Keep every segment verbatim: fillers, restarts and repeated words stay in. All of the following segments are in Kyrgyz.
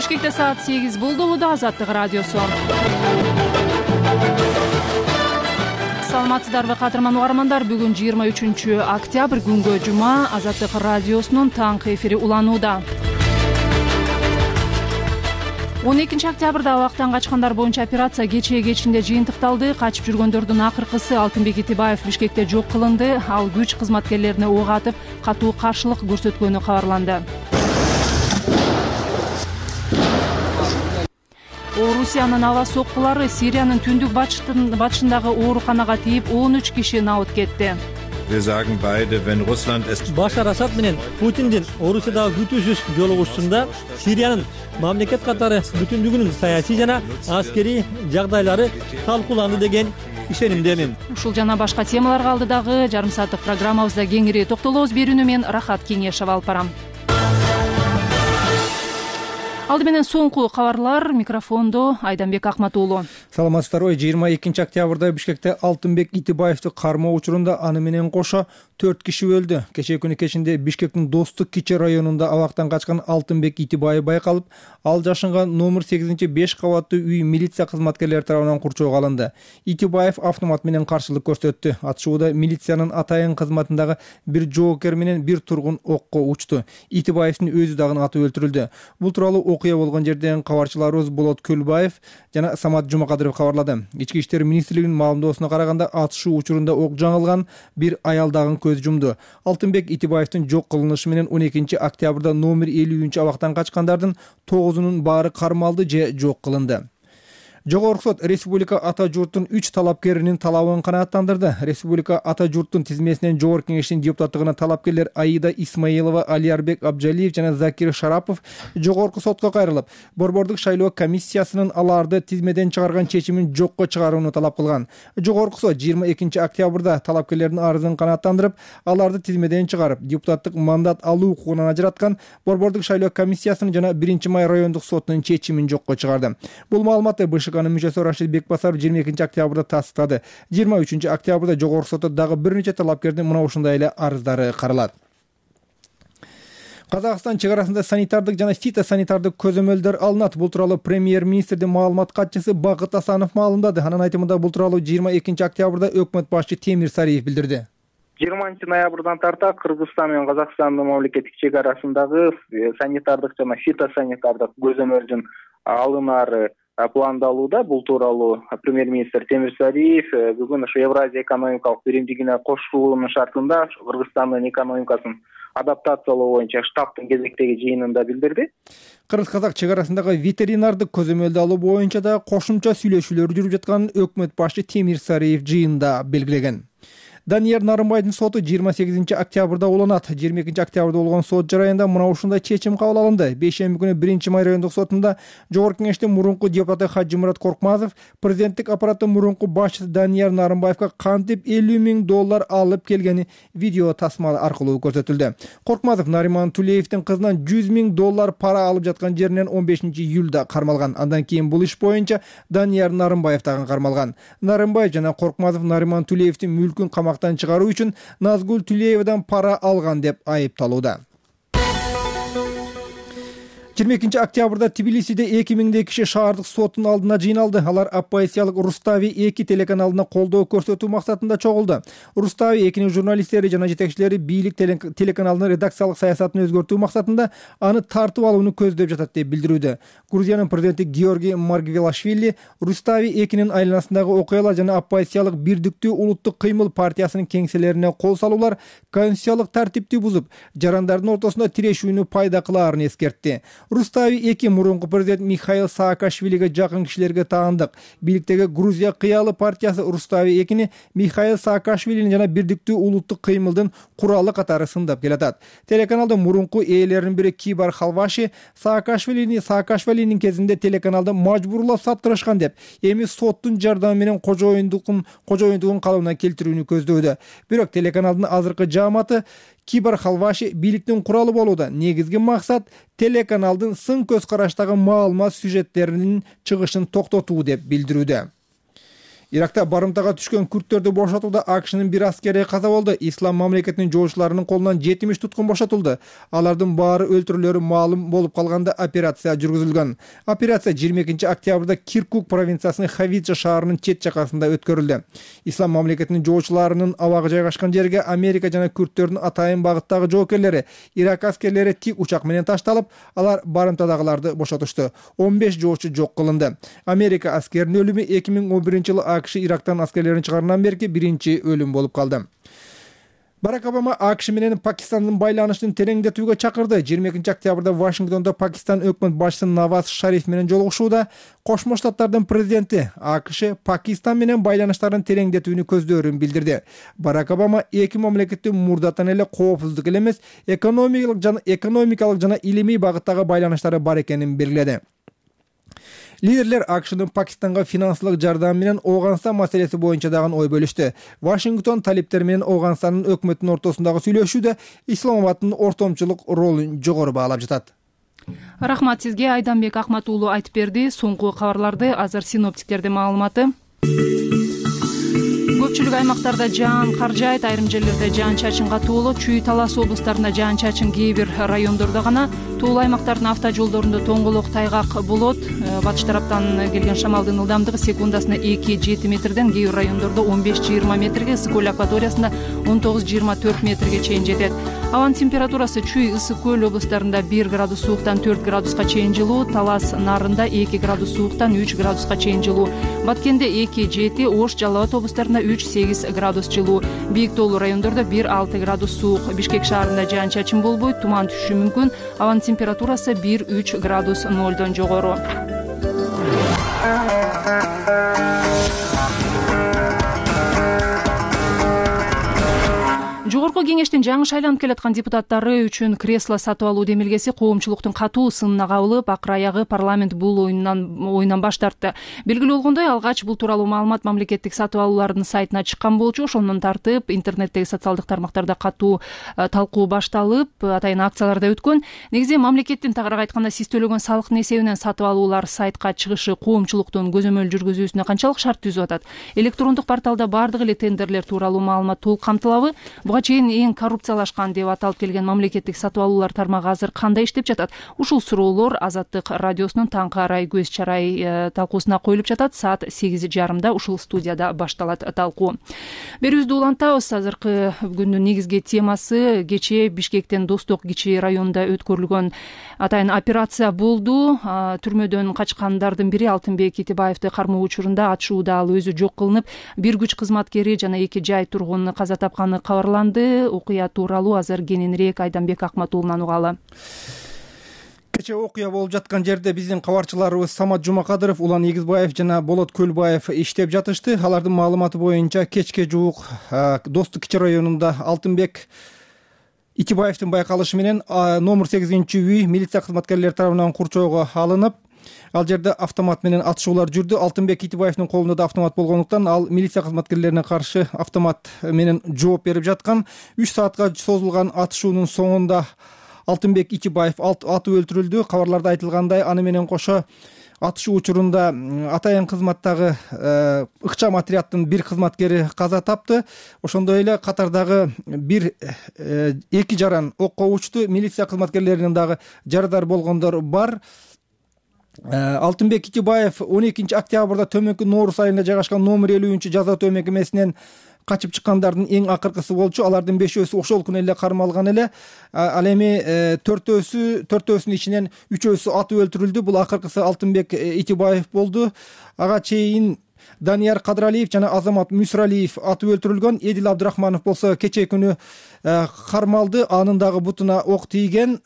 Бишкекте саат сегиз болду. Буда Азаттык радиосу. Саламатсыздарбы кадырман угармандар. Бүгүн жыйырма үчүнчү октябрь күнгө жума Азаттык радиосунун таңкы эфири уланууда. он экинчи октябрда абактан качкандар боюнча операция кечээ кечинде жыйынтыкталды. Качып жүргөндөрдүн акыркысы Алтынбек Итибаев Бишкекте жок кылынды. Ал күч кызматкерлерине ок атып, катуу каршылык көрсөткөнү кабарланды. Орусиянын аба соккулары Сириянын түндүк батышындагы ооруканага тийип он үч киши набыт кетти. Башар Асад менен Путиндин Орусиядагы күтүүсүз жолугушуусунда Сириянын мамлекет катары бүтүндүгүнүн саясий жана аскерий жагдайлары талкууланды деген ишенимдемин. Ушул жана башка темаларга алдыдагы жарым сааттык программабызда кеңири токтолобуз. Берүүнү мен Рахат Кеңешева алып барам. Алды менен соңку кабарлар. Микрофондо Айданбек Акматуулу. Саламатсыздарбы. жыйырма экинчи октябрда Бишкекте Алтынбек Итибаевди кармоо учурунда аны менен кошо төрт киши өлдү. Кечээ күнү кечинде Бишкектин Достук Кичи районунда абактан качкан Алтынбек Итибаев байкалып, ал жашынга номер сегизинчи беш кабаттуу үй милиция кызматкерлери тарабынан курчоого алынды. Итибаев автомат менен каршылык көрсөттү. Атышууда милициянын атайын кызматындагы бир жоокер менен бир тургун окко учту. Итибаевдин өзү дагы атып өлтүрүлдү. Бул тууралуу окуя болгон жерден кабарчыларыбыз Болот Көлбаев жана Самат Жумакадыров кабарлады. Ички иштер министрлигинин маалымдоосуна караганда атышуу учурунда ок жаңылган бир аял дагы көз жумду. Алтынбек Итибаевдин жок кылынышы менен он экинчи октябрда номер элүүнчү абактан качкандардын тогузунун баары кармалды же жок кылынды. Жогорку сот Республика Ата журттун үч талапкеринин талабын канааттандырды. Республика Ата журттун тизмесинен Жогорку кеңештин депутаттыгына талапкерлер Аида Исмаилова, Алиярбек Абжалиев жана Закир Шарапов жогорку сотко кайрылып, борбордук шайлоо комиссиясынын аларды тизмеден чыгарган чечимин жокко чыгарууну талап кылган. Жогорку сот жыйырма экинчи октябрда талапкерлердин арызын канааттандырып, аларды тизмеден чыгарып, депутаттык мандат алуу укугунан ажыраткан борбордук шайлоо комиссиясынын жана биринчи май райондук сотунун чечимин жокко чыгарды. Бул маалыматты БШКнын мүчөсү Рашид Бекбасаров жыйырма экинчи октябрда тастыктады. жыйырма үчүнчү октябрда жогорку сотто дагы бир нече талапкердин мына ушундай эле арыздары каралат. Казакстан чек арасында санитардык жана фитосанитардык көзөмөлдөр алынат. Бул тууралуу премьер-министрдин маалымат катчысы Бакыт Асанов маалымдады. Анын айтымында бул тууралуу жыйырма экинчи октябрда өкмөт башчы Темир Сариев билдирди. жыйырманчы ноябрдан тарта Кыргызстан менен Казакстандын мамлекеттик чек арасындагы санитардык жана фитосанитардык көзөмөлдүн алынары пландалууда. Бул тууралуу премьер-министр Темир Сариев бүгүн ушу Евразия экономикалык биримдигине кошулуунун шартында Кыргызстандын экономикасын адаптациялоо боюнча штабтын кезектеги жыйынында билдирди. Кыргыз-казак чек арасындагы ветеринардык көзөмөлдү алуу боюнча да кошумча сүйлөшүүлөр жүрүп жатканын өкмөт башчы Темир Сариев жыйында белгилеген. Данияр Нарымбайдын соту жыйырма сегизинчи октябрда уланат. жыйырма экинчи октябрда болгон сот жарайында мына ушундай чечим кабыл алынды. Бейшемби күнү биринчи май райондук сотунда Жогорку кеңештин мурунку депутаты Хажимурат Коркмазов президенттик аппараттын мурунку башчысы Данияр Нарымбаевга кантип элүү миң доллар алып келгени видео тасма аркылуу көрсөтүлдү. Коркмазов Нариман Тулеевдин кызынан жүз миң доллар пара алып жаткан жеринен он бешинчи июлда кармалган. Андан кийин бул иш боюнча Данияр Нарымбаев дагы кармалган. Нарымбаев жана Коркмазов Нариман Тулеевдин мүлкүн камак чыгаруу үчүн Назгул Тулеевадан пара алган деп айыпталууда. жыйырма экинчи октябрда Тбилисиде эки миңдей киши шаардык соттун алдына жыйналды. Алар оппозициялык Рустави эки телеканалына колдоо көрсөтүү максатында чогулду. Рустави экинин журналисттери жана жетекчилери бийлик телеканалынын редакциялык саясатын өзгөртүү максатында аны тартып алууну көздөп жатат деп билдирүүдө. Грузиянын президенти Георгий Маргвелашвили Рустави экинин айланасындагы окуялар жана оппозициялык Бирдиктүү улуттук кыймыл партиясынын кеңселерине кол салуулар конституциялык тартипти бузуп, жарандардын ортосунда тирешүүнү пайда кылаарын эскертти. Рустави эки мурунку президент Михаил Саакашвилиге жакын кишилерге таандык. Бийликтеги Грузия кыялы партиясы Рустави экини Михаил Саакашвилинин жана Бирдиктүү улуттук кыймылдын куралы катары сындап келатат. Телеканалдын мурунку ээлеринин бири Кибар Халваши Саакашвилини Саакашвилинин кезинде телеканалды мажбурлап саттырышкан деп, эми соттун жардамы менен кожоюндугун кожоюндугун калыбына келтирүүнү көздөөдө. Бирок телеканалдын азыркы жааматы Кибар Халваши бийликтин куралы болууда. Негизги максат телеканалдын сын көз караштагы маалымат сюжеттеринин чыгышын токтотуу деп билдирүүдө. Иракта барымтага түшкөн күрттөрдү бошотууда АКШнын бир аскери каза болду. Ислам мамлекетинин жоочуларынын колунан жетимиш туткун бошотулду. Алардын баары өлтүрүлөрү маалым болуп калганда операция жүргүзүлгөн. Операция жыйырма экинчи октябрда Киркук провинциясынын Хавиджа шаарынын чет жакасында өткөрүлдү. Ислам мамлекетинин жоочуларынын абагы жайгашкан жерге Америка жана күрттөрдүн атайын багыттагы жоокерлери, Ирак аскерлери тик учак менен ташталып, алар барымтадагыларды бошотушту. он беш жоочу жок кылынды. Америка аскеринин өлүмү эки миң он биринчи жылы АКШ Ирактан аскерлерин чыгаргандан берки биринчи өлүм болуп калды. Барак Обама АКШ менен Пакистандын байланышын тереңдетүүгө чакырды. жыйырма экинчи октябрда Вашингтондо Пакистан өкмөт башчысы Наваз Шариф менен жолугушууда Кошмо Штаттардын президенти АКШ Пакистан менен байланыштарын тереңдетүүнү көздөрүн билдирди. Барак Обама эки мамлекеттин мурдатан эле коопсуздук эле эмес, экономикалык жана экономикалык жана илимий багыттагы байланыштары бар экенин белгиледи. Лидерлер АКШнын Пакистанга финансылык жардам менен Ооганстан маселеси боюнча дагы ой бөлүштү. Вашингтон талиптер менен Ооганстандын өкмөтүнүн ортосундагы сүйлөшүүдө Исламабадтын ортомчулук ролун жогору баалап жатат. Рахмат сизге, Айданбек Акмат уулу айтып берди. Соңку кабарларды азыр синоптиктердин маалыматы. Көпчүлүк аймактарда жаан кар жаайт, айрым жерлерде жаан-чачын катуулу, Чүй, Талас облустарында жаан-чачын, кээ бир райондордо гана. Туулуу аймактардын автожолдорунда тоңголок, тайгак болот. Батыш тараптан келген шамалдын ылдамдыгы секундасына эки жети метрден, кээ бир райондордо он беш жыйырма метрге, ысык көл акваториясында он тогуз жыйырма төрт метрге чейин жетет. Абанын температурасы Чүй, ысык көл облустарында бир градус сууктан төрт градуска чейин жылуу, Талас нарында эки градус сууктан үч градуска чейин жылуу, Баткенде эки жети, Ош, Жалал Абад облустарында үч сегиз градус жылуу, бийик тоолуу райондордо бир алты градус суук, Бишкек шаарында жаан-чачын болбойт, туман түшүшү мүмкүн, абанын температурасы бир үч градус нолдон жогору. Жогорку кеңештин жаңы шайланып келаткан депутаттары үчүн кресло сатып алуу демилгеси коомчулуктун катуу сынына кабылып, акыр аягы парламент бул оюндан оюндан баш тартты. Белгилүү болгондой, алгач бул тууралуу маалымат мамлекеттик сатып алуулардын сайтына чыккан болчу. Ошондон тартып интернеттеги социалдык тармактарда катуу талкуу башталып, атайын акциялар да өткөн. Негизи мамлекеттин тагыраак айтканда сиз төлөгөн салыктын эсебинен сатып алуулар сайтка чыгышы коомчулуктун көзөмөл жүргүзүүсүнө канчалык шарт түзүп атат? Электрондук порталда бардык эле тендерлер тууралуу маалымат толук камтылабы? Буга чейин эң коррупциялашкан деп аталып келген мамлекеттик сатып алуулар тармагы азыр кандай иштеп жатат? Ушул суроолор Азаттык радиосунун таңкы арай көз чарай талкуусуна коюлуп жатат. Саат сегиз жарымда ушул студияда башталат талкуу. Берүүбүздү улантабыз. Азыркы күндүн негизги темасы кечээ Бишкектен Достук кичи районунда өткөрүлгөн атайын операция болду. Түрмөдөн качкандардын бири Алтынбек Итибаевди кармоо учурунда атышууда ал өзү жок кылынып, бир күч кызматкери жана эки жай тургуну каза тапканы кабарланды. Окуя тууралуу азыр кененирээк Айданбек Акмат уулунан угалы. Кечээ окуя болуп жаткан жерде биздин кабарчыларыбыз Самат Жумакадыров, Улан Эгизбаев жана Болот Көлбаев иштеп жатышты. Алардын маалыматы боюнча кечке жуук Достук кичи районунда Алтынбек Итибаевдин байкалышы менен номер сегизинчи үй милиция кызматкерлери тарабынан курчоого алынып, ал жерде автомат менен атышуулар жүрдү. Алтынбек Итибаевдин колунда да автомат болгондуктан ал милиция кызматкерлерине каршы автомат менен жооп берип жаткан. үч саатка созулган атышуунун соңунда Алтынбек Итибаев атып өлтүрүлдү. Кабарларда айтылгандай, аны менен кошо атышуу учурунда атайын кызматтагы ыкчам отряддын бир кызматкери каза тапты. Ошондой эле катардагы бир эки жаран окко учту. Милиция кызматкерлеринин дагы жарадар болгондор бар. Алтынбек Итибаев он экинчи октябрда Төмөнкү Нооруз айында жайгашкан номер элүүнчү жаза өтөө мекемесинен качып чыккандардын эң акыркысы болчу. Алардын бешөөсү ошол күнү эле кармалган эле. Ал эми төртөөсү төртөөсүнүн ичинен үчөөсү атып өлтүрүлдү. Бул акыркысы Алтынбек Итибаев болду. Ага чейин Данияр Кадралиев жана Азамат Мүсүралиев атып өлтүрүлгөн. Эдил Абдрахманов болсо кечээ күнү кармалды. Анын дагы бутуна ок тийген.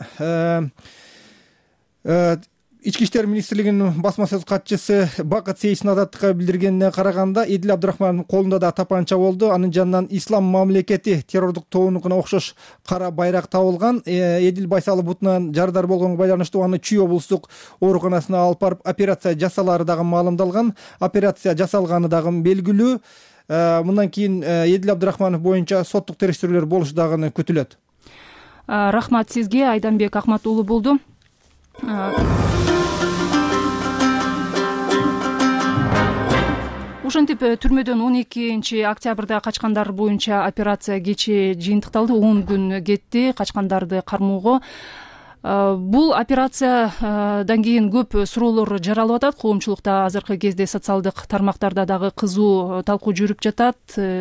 Ички иштер министрлигинин басма сөз катчысы Бакыт Сейсин Азаттыкка билдиргенине караганда, Эдил Абдрахмановдун колунда да тапанча болду. Анын жанынан Ислам мамлекети террордук тобунукуна окшош кара байрак табылган. Эдил Байсалы бутунан жарадар болгонго байланыштуу аны Чүй облустук ооруканасына алып барып операция жасалары дагы маалымдалган. Операция жасалганы дагы белгилүү. Мындан кийин Эдил Абдрахманов боюнча соттук териштирүүлөр болушу дагы күтүлөт. Рахмат сизге, Айданбек Акмат уулу болду. ошентип түрмөдөн он экинчи октябрда качкандар боюнча операция кечээ жыйынтыкталды. он күн кетти качкандарды кармоого. Бул операциядан кийин көп суроолор жаралып атат. Коомчулукта азыркы кезде социалдык тармактарда дагы кызуу талкуу жүрүп жатат.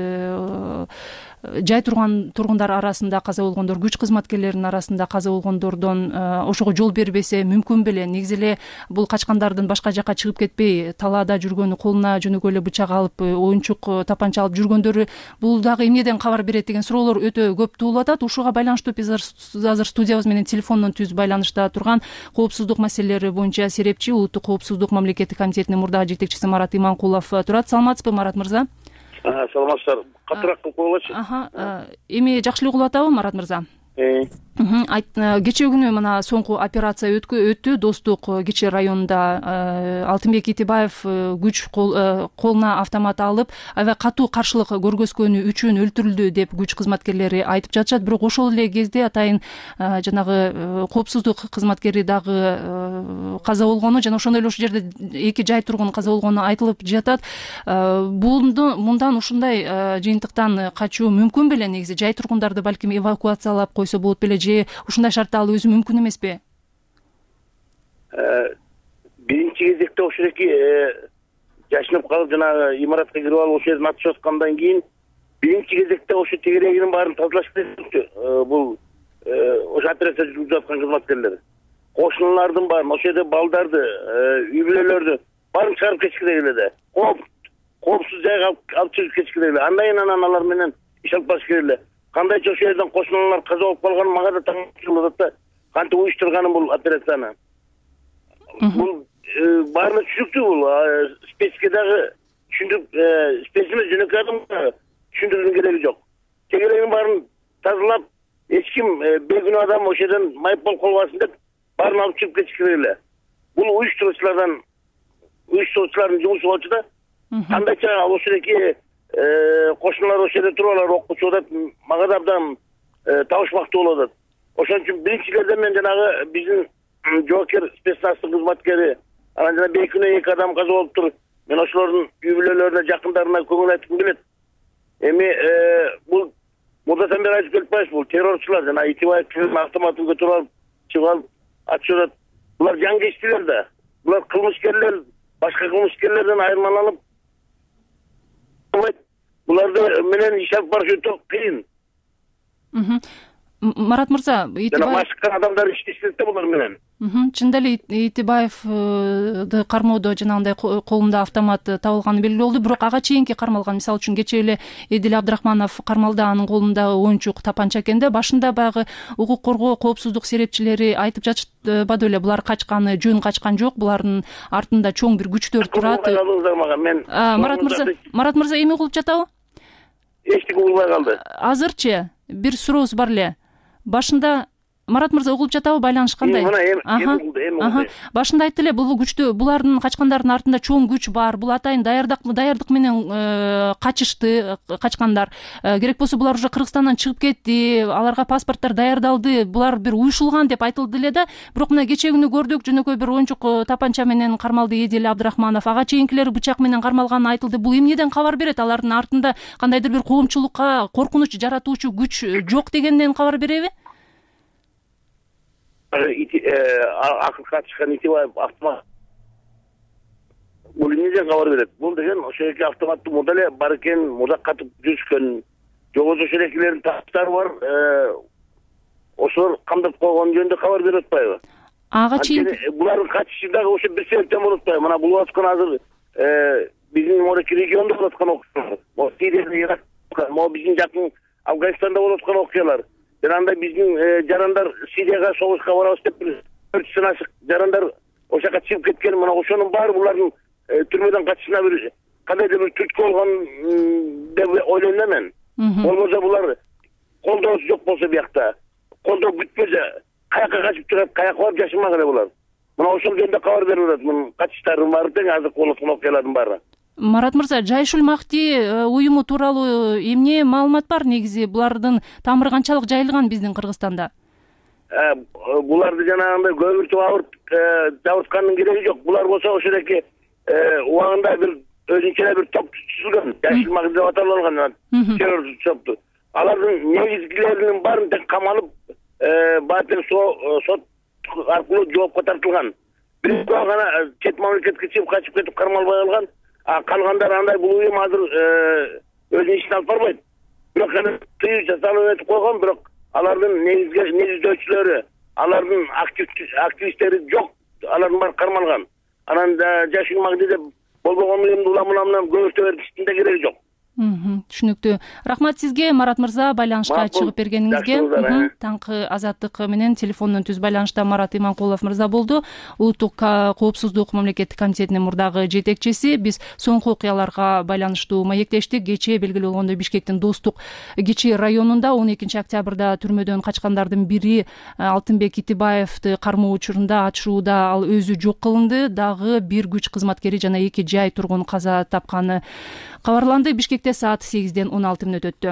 Жай турган тургундар арасында каза болгондор, күч кызматкерлеринин арасында каза болгондордон ошого жол бербесе мүмкүн беле? Негизи эле бул качкандардын башка жакка чыгып кетпей, талаада жүргөнү, колуна жөнөкөй эле бычак алып, оюнчук тапанча алып жүргөндөрү бул дагы эмнеден кабар берет деген суроолор өтө көп туулуп атат. Ушуга байланыштуу биз азыр студиябыз менен телефондон түз байланышта турган коопсуздук маселелери боюнча серепчи, Улуттук коопсуздук мамлекеттик комитетинин мурдагы жетекчиси Марат Иманкулов турат. Саламатсызбы, Марат мырза? Саламатсыздар. Катыраак кылып койгочу. Эми жакшылык угулуп атабы, Марат мырза? Кечээ күнү мына соңку операция өттү. Достук Кичи районунда Алтынбек Итибаев күч колуна автомат алып, аябай катуу каршылык көргөзгөнү үчүн өлтүрүлдү деп күч кызматкерлери айтып жатышат. Бирок ошол эле кезде атайын жанагы коопсуздук кызматкери дагы каза болгону жана ошондой эле ушул жерде эки жай тургун каза болгону айтылып жатат. Мындан ушундай жыйынтыктан качуу мүмкүн беле? Негизи жай тургундарды балким эвакуациялап койсо болот беле, же ушундай шартты алуу өзү мүмкүн эмеспи? Биринчи кезекте ошол эки жашынып калып жанагы имаратка кирип алып ошол жерден атышып аткандан кийин биринчи кезекте ошо тегерегинин баарын тазалаш керек. Бул ошо операция жүргүзүп аткан кызматкерлер кошуналардын баарын, ошол жерде балдарды, үй бүлөлөрдү баарын чыгарып кетиш керек эле. Коопсуз жайга алып чыгып кетиш керек эле. Андан кийин анан алар менен иш алып барыш керек эле. Кандайча ошол жерден кошуналар каза болуп калган мага да таң калып атат да, кантип уюштурганын бул операцияны. Бул баарына түшүнүктүү, бул спецке дагы түшүндүрүп, спецimiz жөнөкөй адам түшүндүрүүнүн кереги жок. Тегерегинин баарын тазалап, эч ким бейгүнөө адам ошол жерден майып болуп калбасын деп баарын алып чыгып кетиш керек эле. Бул уюштуруучулардан, уюштуруучулардын жумушу болчу да. Кандайча ошол эки кошуналар ошол жерде туруп алар окуучу деп мага да абдан табышмактуу болуп атат. Ошон үчүн биринчи кезде мен жанагы биздин жоокер спецназдын кызматкери, анан жана бейкүнөө эки адам каза болуптур. Мен ошолордун үй бүлөлөрүнө, жакындарына көңүл айткым келет. Эми бул мурдатан бери айтып келип атпайбыз, бул террорчулар жана Итибаевдин автоматын көтөрүп алып, чыгып алып атышып атат. Булар жангечтилер да. Булар кылмышкерлер, башка кылмышкерлерден айырмаланып буларды менен иш алып барыш өтө кыйын. Марат мырза, Итибаев машыккан адамдар иштешет да булар менен. Чында эле Итибаевди кармоодо жанагындай колунда автомат табылганы белгилүү болду, бирок ага чейинки кармалган, мисалы үчүн кечээ эле Эдил Абдрахманов кармалда, анын колунда оюнчук тапанча экен да. Башында баягы укук коргоо, коопсуздук серепчилери айтып жатышпады беле, булар качканы, жөн качкан жок, булардын артында чоң бир күчтөр турат. Марат мырза, Марат мырза эми угулуп жатабы? Эчтеке угулбай калды. Азырчы бир сурообуз бар эле. Башында Марат мырза угулуп жатабы, байланыш кандай? Башында айтты эле, бул күчтүү, булардын качкандардын артында чоң күч бар, бул атайын даярдык даярдык менен качышты качкандар. Керек болсо булар уже Кыргызстандан чыгып кетти, аларга паспорттор даярдалды, булар бир уюшулган деп айтылды эле да. Бирок мына кечээ күнү көрдүк, жөнөкөй бир оюнчук тапанча менен кармалды Эдил Абдрахманов. Ага чейинкилер бычак менен кармалганы айтылды. Бул эмнеден кабар берет? Алардын артында кандайдыр бир коомчулукка коркунуч жаратуучу күч жок дегенден кабар береби? Акылга чыккан Итибаев автомат бул эмнеден кабар берет? Бул деген ошол эки автоматтуу мурда эле бар экен, мурда катып жүрүшкөн, жоготу ошол экилердин таштары бар, ошолор камдап койгон жөнүндө кабар берип атпайбы? Ага чейин булардын качышы дагы ошо бир себептен болуп атпайбы? Мына бул аткан азыр биздин моки региондо болуп аткан окуялар, могу Сирияда, Ирак, могу биздин жакын Афганистанда болуп аткан окуялар. Жанагындай биздин жарандар Сирияга согушка барабыз деп төрт жүздөн ашык жарандар ошол жака чыгып кеткен. Мына ошонун баары булардын түрмөдөн качышына бир кандайдыр бир түрткү болгон деп ойлойм мен. Болбосо булар колдоосу жок болсо биякта, колдоо бүтпөсө каяка качып турат, каяка барып жашамак эле булар. Мына ошол жөнүндө кабар берип атат, мунун качыштардын баары тең азыр болуп аткан окуялардын баары. Марат мырза, Жайшул Махти уюму тууралуу эмне маалымат бар? Негизи булардын тамыры канчалык жайылган биздин Кыргызстанда? Буларды жанагындай көбүртүп абырт жабырткандын кереги жок. Булар болсо ошол эки убагында бир өзүнчө эле бир топ түзүлгөн, жашыл магнит деп аталган террор топту. Алардын негизгилеринин баарын тең камалып, баатын сот аркылуу жоопко тартылган. Бирөө гана чет мамлекетке чыгып качып кетип кармалбай калган. А калгандар андай бул уюм азыр өзүнүн ишин алып барбайт. Бирок эми тыюу жасалып өтүп койгон, бирок алардын негизги негиздөөчүлөрү, алардын активисттери жок, алардын баары кармалган. Анан жашыл магнит деп болбогон уюмду уламынан көбөртө бериштин да кереги жок. Түшүнүктүү. Рахмат сизге, Марат мырза, байланышка чыгып бергениңизге. Таңкы Азаттык менен телефондон түз байланышта Марат Иманкулов мырза болду. Улуттук коопсуздук мамлекеттик комитетинин мурдагы жетекчиси. Биз соңку окуяларга байланыштуу маектештик. Кечээ белгилүү болгондой Бишкектин Достук Кичи районунда он экинчи октябрда түрмөдөн качкандардын бири Алтынбек Итибаевди кармоо учурунда ачууда ал өзү жок кылынды. Дагы бир күч кызматкери жана эки жай тургун каза тапканы кабарланды. Бишкекте саат сегизден он алты мүнөт өттү.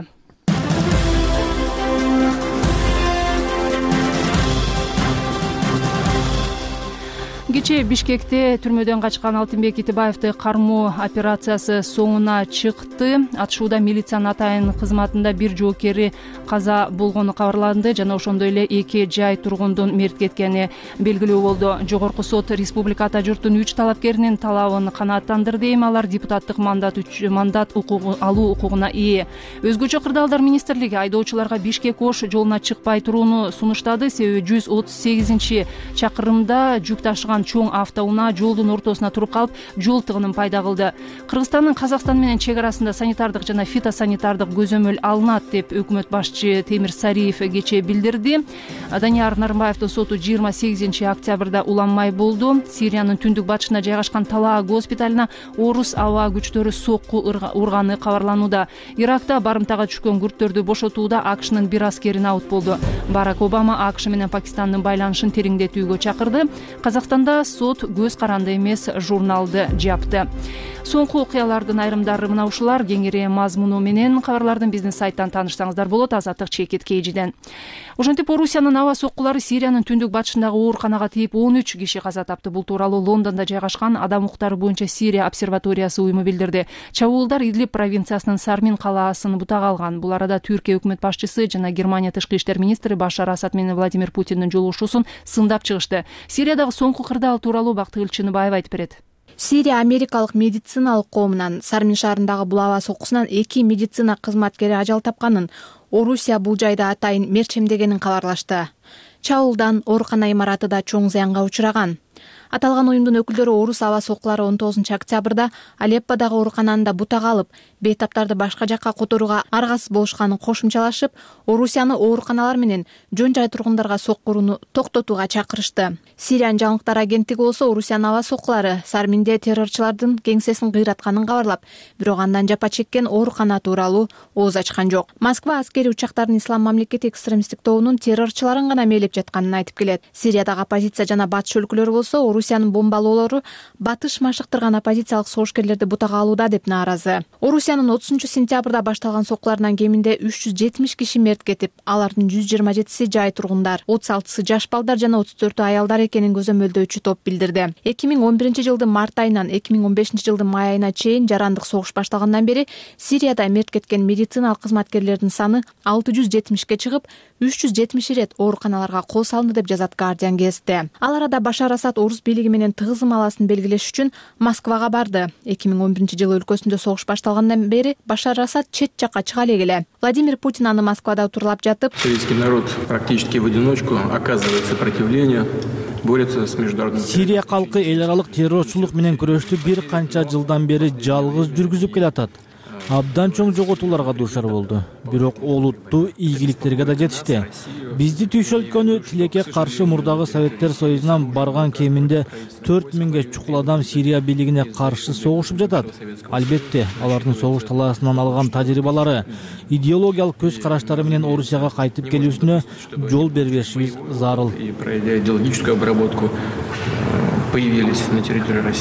Кечээ Бишкекте түрмөдөн качкан Алтынбек Итибаевди кармоо операциясы соңуна чыкты. Атышууда милициянын атайын кызматында бир жоокери каза болгону кабарланды жана ошондой эле эки жай тургундун мерт кеткени белгилүү болду. Жогорку сот республика ата журтунун үч талапкеринин талабын канааттандырды. Эми алар депутаттык мандат мандат укугу алуу укугуна ээ. Өзгөчө кырдаалдар министрлиги айдоочуларга Бишкек Ош жолуна чыкпай турууну сунуштады. Себеби жүз отуз сегизинчи чакырымда жүк ташыган чоң автоунаа жолдун ортосуна туруп калып, жол тыгынын пайда кылды. Кыргызстандын Казакстан менен чек арасында санитардык жана фитосанитардык көзөмөл алынат деп өкмөт башчы Темир Сариев кечээ билдирди. Данияр Нарымбаевдин соту жыйырма сегизинчи октябрда уланмай болду. Сириянын түндүк батышына жайгашкан Талаа госпиталына орус аба күчтөрү сокку урганы кабарланууда. Иракта барымтага түшкөн күрттөрдү бошотууда АКШнын бир аскери наут болду. Барак Обама АКШ менен Пакистандын байланышын тереңдетүүгө чакырды. Казакстанда сот көз каранды эмес журналды жапты. Соңку окуялардын айрымдары мына ушулар. Кеңири мазмуну менен кабарлардын биздин сайттан таанышсаңыздар болот. Азаттык чекит кейжиден. Ошентип Орусиянын аба соккулары Сириянын түндүк батышындагы ооруканага тийип он үч киши каза тапты. Бул тууралуу Лондондо жайгашкан Адам укуктары боюнча Сирия обсерваториясы уюму билдирди. Чабуулдар Идлиб провинциясынын Сармин калаасын бутага алган. Бул арада Түркия өкмөт башчысы жана Германия тышкы иштер министри Башар Асад менен Владимир Путиндин жолугушуусун сындап чыгышты. Сириядагы соңку кырдаал тууралуу Бактыгүл Чыныбаева айтып берет. Сирия америкалык медициналык коомунан Сармин шаарындагы бул аба соккусунан эки медицина кызматкери ажал тапканын, Орусия бул жайда атайын мерчемдегенин кабарлашты. Чабуулдан оорукана имараты да чоң зыянга учураган. Аталган уюмдун өкүлдөрү орус аба соккулары он тогузунчу октябрда Алепподагы оорукананы бутага алып, бейтаптарды башка жакка которууга аргасыз болушканын кошумчалашып, Орусияны ооруканалар менен жөн жай тургундарга соккурууну токтотууга чакырышты. Сириянын жаңылыктар агенттиги болсо Орусиянын аба соккулары Сарминде террорчулардын кеңсесин кыйратканын кабарлап, бирок андан жапа чеккен оорукана тууралуу ооз ачкан жок. Москва аскери учактардын Ислам мамлекети экстремисттик тобунун террорчуларын гана мээлеп жатканын айтып келет. Сириядагы оппозиция жана батыш өлкөлөрү болсо Орусиянын бомбалоолору батыш машыктырган оппозициялык согушкерлерди бутага алууда деп нааразы. Орусиянын отузунчу сентябрда башталган соккуларынан кеминде үч жүз жетимиш киши мерт кетип, алардын жүз жыйырма жетиси жай тургундар, отуз алтысы жаш балдар жана отуз төртү аялдар экенин көзөмөлдөөчү топ билдирди. эки миң он биринчи жылдын март айынан эки миң он бешинчи жылдын май айына чейин жарандык согуш башталгандан бери Сирияда мерт кеткен медициналык кызматкерлердин саны алты жүз жетимишке чыгып, үч жүз жетимиш ирет ооруканаларга кол салынды деп жазат Guardian гезити. Ал арада Башар Асад орус бийлиги менен тыгыз ымаласын белгилеш үчүн Москвага барды. эки миң он биринчи жылы өлкөсүндө согуш башталгандан бери Башар Асад чет жакка чыга элек. Владимир Путин аны Москвада турлап жатып, советский народ практически в одиночку оказывает сопротивление, борется с международным. Сирия калкы эл аралык террорчулук менен күрөштү бир канча жылдан бери жалгыз жүргүзүп келатат. Абдан чоң жоготууларга дуушар болду. Бирок олуттуу ийгиликтерге да жетишти. Бизди түйшөлткөнү тилекке каршы мурдагы Советтер Союзунан барган кеминде төрт миңге чукул адам Сирия бийлигине каршы согушуп жатат. Албетте, алардын согуш талаасынан алган тажрыйбалары, идеологиялык көз караштары менен Орусияга кайтып келүүсүнө жол бергенибиз зарыл. И пройдя идеологическую обработку, появились на территории России.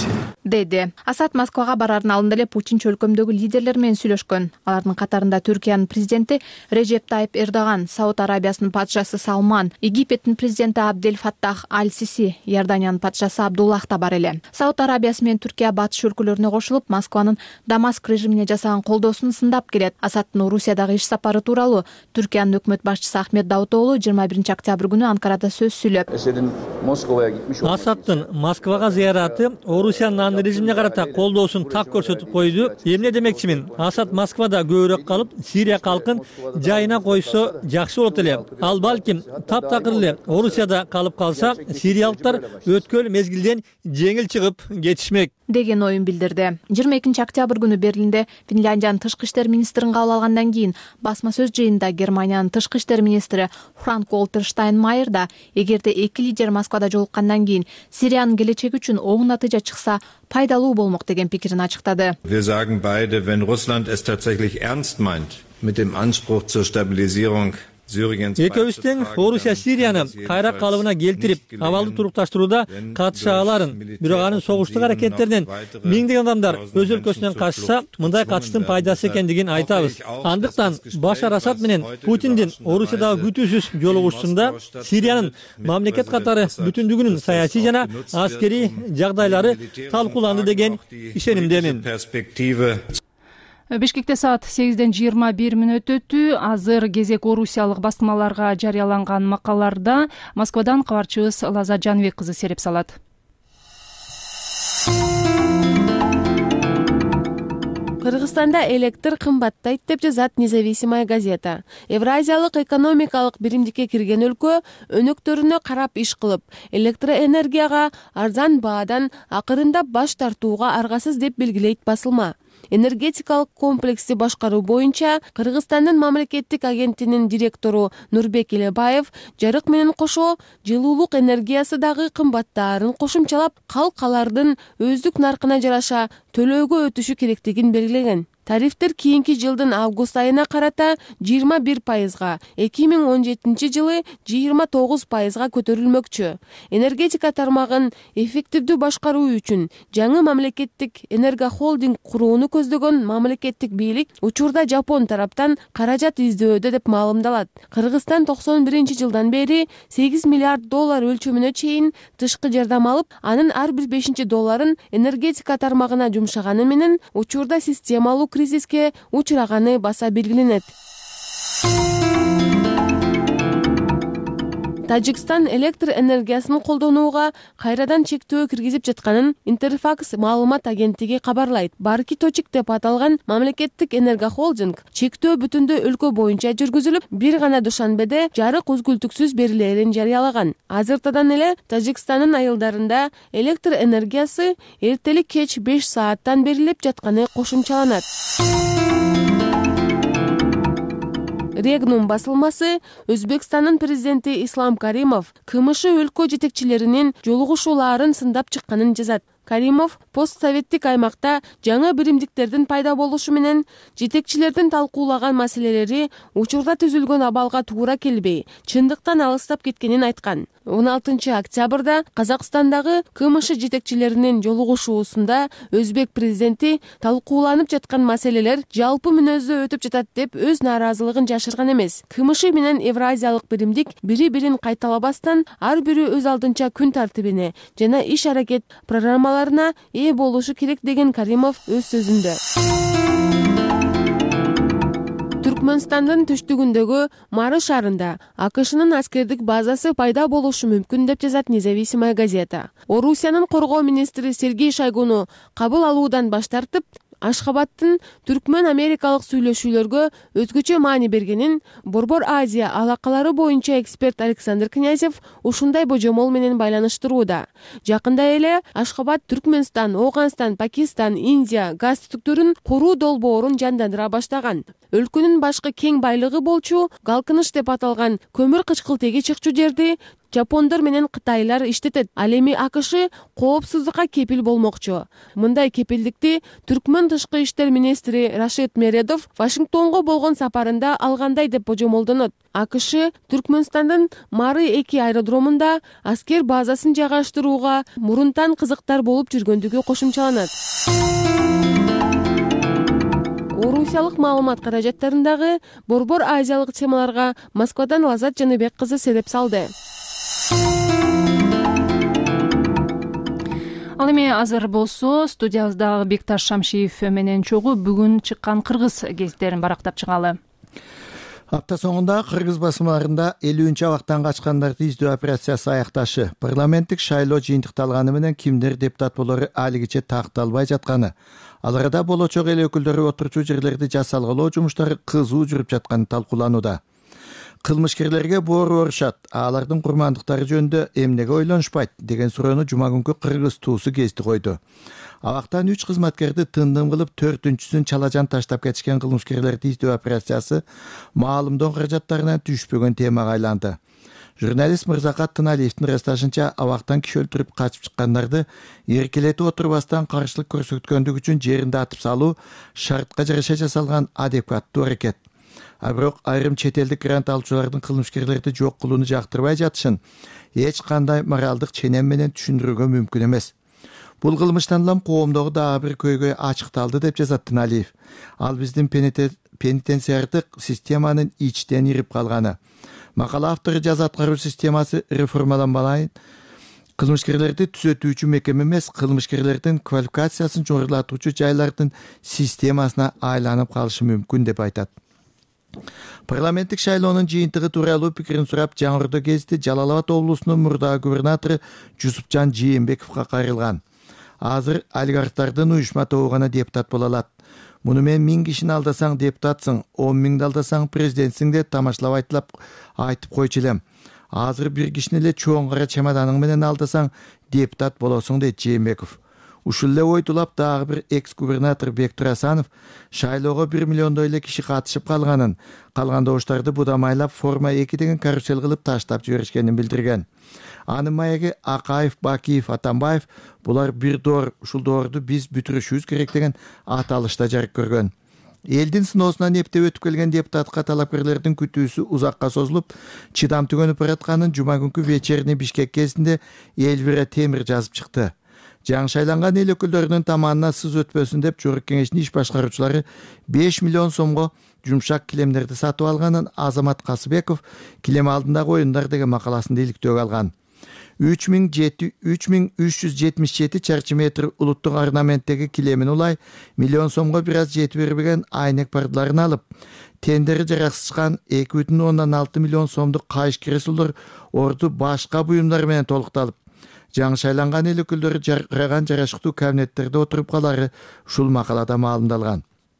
деди. Асад Москвага барардын алдында эле Путин чөлкөмдөгү лидерлер менен сүйлөшкөн. Алардын катарында Түркиянын президенти Режеп Тайип Эрдоган, Сауд Арабиясынын падышасы Салман, Египеттин президенти Абдель Фаттах Аль-Сиси, Иорданиянын падышасы Абдуллах да бар эле. Сауд Арабиясы менен Түркия батыш өлкөлөрүнө кошулуп, Москванын Дамаск режимине жасаган колдоосун сындап келет. Асадтын Орусиядагы иш сапары тууралуу Түркиянын өкмөт башчысы Ахмет Давутоглу жыйырма биринчи октябрь күнү Анкарада сөз сүйлөп, Асадтын Москвага зыяраты Орусиянын анын режимине карата колдоосун так көрсөтүп койду. Эмне демекчимин? Асад Москвада көбүрөөк калып, Сирия калкын жайына койсо жакшы болот эле. Ал балким таптакыр эле Орусияда калып калса, сириялыктар өткөн мезгилден жеңил чыгып кетишмек деген оюн билдирди. жыйырма экинчи октябрь күнү Берлинде Финляндиянын тышкы иштер министрин кабыл алгандан кийин басма сөз жыйынында Германиянын тышкы иштер министри Франк Вальтер Штайнмайер да эгерде эки лидер Москвада жолуккандан кийин Сириянын келечеги үчүн оң натыйжа чыкса пайдалуу болмок деген пикирин ачыктады. Wir sagen beide, wenn Russland es tatsächlich ernst meint mit dem Anspruch zur Stabilisierung Экөөбүздүн Орусия Сирияны кайра калыбына келтирип, абалды турукташтырууда катыша аларын, бирок анын согуштук аракеттеринен миңдеген адамдар өз өлкөсүнөн качса, мындай катыштын пайдасы экендигин айтабыз. Андыктан Башар Асад менен Путиндин Орусиядагы күтүүсүз жолугушуусунда Сириянын мамлекет катары бүтүндүгүнүн саясий жана аскерий жагдайлары талкууланды деген ишенимдемин. Бишкекте саат сегизден жыйырма бир мүнөт өттү. Азыр кезек орусиялык басмаларга жарыяланган макалаларда Москвадан кабарчыбыз Лаза Жанбек кызы сереп салат. Кыргызстанда электр кымбаттайт деп жазат Независимая газета. Евразиялык экономикалык биримдикке кирген өлкө өнөктөрүнө карап иш кылып, электроэнергияга арзан баадан акырында баш тартууга аргасыз деп белгилейт басылма. Энергетикалык комплексти башкаруу боюнча Кыргызстандын мамлекеттик агенттигинин директору Нурбек Элебаев жарык менен кошо жылуулук энергиясы дагы кымбаттаарын кошумчалап, калкалардын өздүк наркына жараша төлөөгө өтүшү керектигин белгилеген. Тарифтер кийинки жылдын август айына карата жыйырма бир пайызга, эки миң он жетинчи жылы жыйырма тогуз пайызга көтөрүлмөкчү. Энергетика тармагын эффективдүү башкаруу үчүн жаңы мамлекеттик энергохолдинг курууну көздөгөн мамлекеттик бийлик учурда Жапон тараптан каражат издөөдө деп маалымдалат. Кыргызстан токсон биринчи жылдан бери сегиз миллиард доллар өлчөмүнө чейин тышкы жардам алып, анын ар бир бешинчи долларын энергетика тармагына жумшаганы менен учурда системалуу кризиске учураганы баса белгиленет. Тажикстан электр энергиясын колдонууга кайрадан чектөө киргизип жатканын Интерфакс маалымат агенттиги кабарлайт. Барки Точик деп аталган мамлекеттик энергохолдинг чектөө бүтүндө өлкө боюнча жүргүзүлүп, бир гана Душанбеде жарык үзгүлтүксүз берилерин жарыялаган. Азыртадан эле Тажикстандын айылдарында электр энергиясы эртелик кеч беш сааттан берилип жатканы кошумчаланат. Регнум басылмасы Өзбекстандын президенти Ислам Каримов КМШ өлкө жетекчилеринин жолугушууларын сындап чыкканын жазат. Каримов постсоветтик аймакта жаңа биримдиктердин пайда болушу менен жетекчилердин талкуулаган маселелери учурда түзүлгөн абалга туура келбей, чындыктан алыстап кеткенин айткан. он алтынчы октябрда Казакстандагы КМШ жетекчилеринин жолугушуусунда Өзбек президенти талкууланып жаткан маселелер жалпы мүнөздө өтүп жатат деп өз нааразылыгын жашырган эмес. КМШ менен Евразиялык биримдик бири-бирин кайталабастан ар бири өз алдынча күн тартибине жана иш аракет программаларына ээ болушу керек деген Каримов өз сөзүндө. Түркмөнстандын түштүгүндөгү Мары шаарында АКШнын аскердик базасы пайда болушу мүмкүн деп жазат Независимая газета. Орусиянын коргоо министри Сергей Шойгуну кабыл алуудан баш тартып, Ашхабадтын түркмөн америкалык сүйлөшүүлөргө өзгөчө маани бергенин Борбор Азия алакалары боюнча эксперт Александр Князев ушундай божомол менен байланыштырууда. Жакында эле Ашхабад Түркмөнстан, Оогандстан, Пакистан, Индия газ түтүктөрүн куруу долбоорун жандандыра баштаган. Өлкөнүн башкы кең байлыгы болчу Галкыныш деп аталган көмүр кычкылтеги чыкчу жерди жапондор менен кытайлар иштетет. Ал эми АКШ коопсуздукка кепил болмокчу. Мындай кепилдикти Түркмөн тышкы иштер министри Рашид Мередов Вашингтонго болгон сапарында алгандай деп божомолдонот. АКШ Түркмөнстандын Мары эки аэродромунда аскер базасын жайгаштырууга мурунтан кызыктар болуп жүргөндүгү кошумчаланат. Орусиялык маалымат каражаттарындагы борбор азиялык темаларга Москвадан Лазат Жаныбек кызы себеп салды. Ал эми азыр болсо студиябыздагы Бекташ Шамшиев менен чогуу бүгүн чыккан кыргыз гезиттерин барактап чыгалы. Апта соңунда кыргыз басмаларында элүүнчү абактан качкандарды издөө операциясы аякташы, парламенттик шайлоо жыйынтыкталганы менен кимдер депутат болору алигиче такталбай жатканы, ал арада болочок эл өкүлдөрү отурчу жерлерди жасалгалоо жумуштары кызуу жүрүп жатканы талкууланууда. Кылмышкерлерге боору урушат, алардын курмандыктары жөнүндө эмнеге ойлонушпайт деген суроону жума күнкү кыргыз туусу кести койду. Абактан үч кызматкерди тындым кылып, төртүнчүсүн чалажан таштап кетишкен кылмышкерлерди издөө операциясы маалымдоо каражаттарынан түшпөгөн темага айланды. Журналист Мырзакат Тыналиевдин ырасташынча, абактан киши өлтүрүп качып чыккандарды эркелетип отурбастан каршылык көрсөткөндүгү үчүн жеринде атып салуу шартка жараша жасалган адекваттуу аракет. А бирок айрым чет элдик грант алуучулардын кылмышкерлерди жок кылууну жактырбай жатышын эч кандай моралдык ченем менен түшүндүрүүгө мүмкүн эмес. Бул кылмыштан улам коомдогу дагы бир көйгөй ачыкталды деп жазат Тыналиев. Ал биздин пенитенциардык системанын ичтен ирип калганы. Макала автору жаз аткаруу системасы реформаланбалайын, кылмышкерлерди түзөтүүчү мекеме эмес, кылмышкерлердин квалификациясын жогорулатуучу жайлардын системасына айланып калышы мүмкүн деп айтат. Парламенттик шайлоонун жыйынтыгы тууралуу пикирин сурап, Жаңырды гезити Жалал Абад облусунун мурдагы губернатору Жусупжан Жээнбековго кайрылган. Азыр олигархтардын уюшма тобу гана депутат боло алат. Муну мен миң кишини алдасаң депутатсың, он миңди алдасаң президентсиң деп тамашлап айтылап айтып койчу элем. Азыр бир кишини эле чоң кара чемоданың менен алдасаң депутат болосуң дейт Жээнбеков. Ушул эле ой тулап дагы бир экс-губернатор Бектур Асанов шайлоого бир миллиондой эле киши катышып калганын, калган добуштарды будамайлап форма эки деген карусел кылып таштап жиберишкенин билдирген. Анын маеги Акаев, Бакиев, Атамбаев булар бир доор, ушул доорду биз бүтүрүшүбүз керек деген аталышта жарык көргөн. Элдин сыноосунан эптеп өтүп келген депутатка талапкерлердин күтүүсү узакка созулуп, чыдам түгөнүп баратканын жума күнкү вечерний Бишкек кезинде Эльвира Темир жазып чыкты. Жаңы шайланган эл өкүлдөрүнүн таманына сыз өтпөсүн деп Жогорку Кеңештин иш башкаруучулары беш миллион сомго жумшак килемдерди сатып алганын Азамат Касыбеков килем алдындагы оюндар деген макаласында иликтөөгө алган. үч миң үч жүз жетимиш жети чарчы метр улуттук орнаменттеги килемин улай миллион сомго бир аз жетип бербеген айнек пардаларын алып, тендери жараксышкан эки бүтүн ондон алты миллион сомдук кайыш креслолор орду башка буюмдар менен толукталып, жаңы шайланган эл өкүлдөрү жаркыраган жарашыктуу кабинеттерде отуруп калары ушул макалада маалымдалган.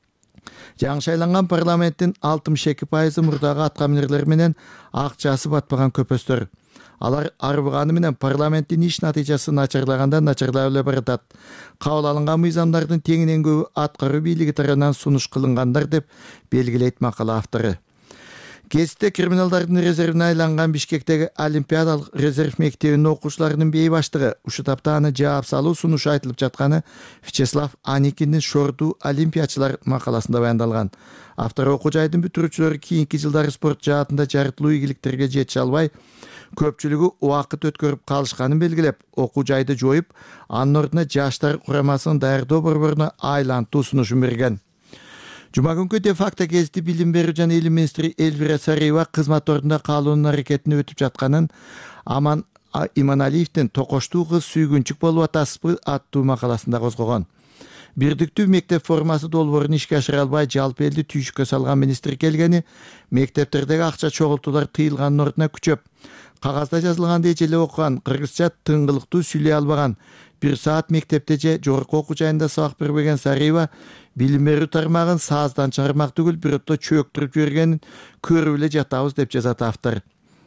Жаңы шайланган парламенттин алтымыш эки пайызы мурдагы аткаминерлер менен акчасы батпаган көпөстөр. Алар арбыганы менен парламенттин иш натыйжасы начарлаганда начарлай эле баратат. Кабыл алынган мыйзамдардын теңинен көбү аткаруу бийлиги тарабынан сунуш кылынгандар деп белгилейт макала автору. Гезитте криминалдардын резервине айланган Бишкектеги Олимпиадалык резерв мектебинин окуучуларынын бей баштыгы ушул тапта аны жаап салуу сунушу айтылып жатканы Вячеслав Аникиндин Шорду олимпиячылар макаласында баяндалган. Автор окуу жайдын бүтүрүүчүлөрү кийинки жылдары спорт жаатында жарыктуу ийгиликтерге жете албай, көпчүлүгү убакыт өткөрүп калышканын белгилеп, окуу жайды жоюп, анын ордуна жаштар курамасын даярдоо борборуна айлантуу сунушун берген. Жума күнкү де факто гезити билим берүү жана илим министри Эльвира Сариева кызмат ордунда калуунун аракетине өтүп жатканын, Аман Иманалиевдин токоштуу кыз сүйгүнчүк болуп атасызбы аттуу макаласында козгогон. Бирдиктүү мектеп формасы долбоорун ишке ашыра албай жалпы элди түйшүккө салган министр келгени, мектептердеги акча чогултуулар тыйылганын ордуна күчөп, кагазда жазылганды эжелеп окуган, кыргызча тыңгылыктуу сүйлөй албаган, бир саат мектепте же жогорку окуу жайында сабак бербеген Сариева билим берүү тармагын сааздан чыгармак түгүл биротто чөөктүрүп жибергенин көрүп эле жатабыз деп жазат автор.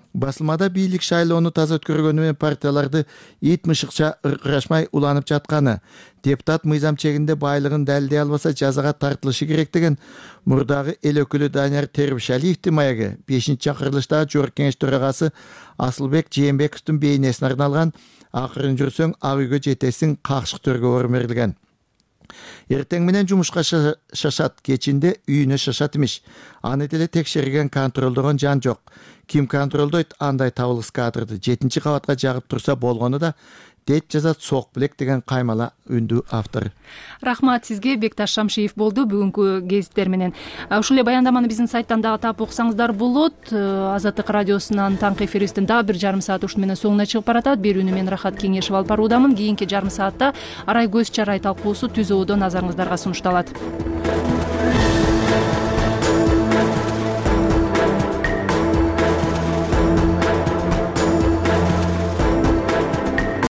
Басылмада бийлик шайлоону таза өткөргөнү менен партияларды ит мышыкча ыркырашмай уланып жатканы, депутат мыйзам чегинде байлыгын далилдей албаса жазага тартылышы керек деген мурдагы эл өкүлү Данияр Тербишалиевдин маягы бешинчи чакырылыштагы Жогорку Кеңеш төрагасы Асылбек Жээнбековдун бейнесине арналган акырын жүрсөң ак үйгө жетесиң какшык төргө берилген. Эртең менен жумушка шашат, кечинде үйүнө шашат имиш. Аны деле текшерген, контролдогон жан жок. Ким контролдойт, андай табылгыс кадрды жетинчи кабатка жагып турса болгону да, дейт жазат Сок Билек деген каймала үндүү автор. Рахмат сизге, Бекташ Шамшиев болду бүгүнкү гезиттер менен. Ушул эле баяндаманы биздин сайттан дагы таап окусаңыздар болот. Азаттык радиосунан таңкы эфирибиздин дагы бир жарым сааты ушун менен соңуна чыгып баратат. Берүүнү мен Рахат Кеңешев алып баруудамын. Кийинки жарым саатта Арай Көз Чарай талкуусу түз оодо назарыңыздарга сунушталат.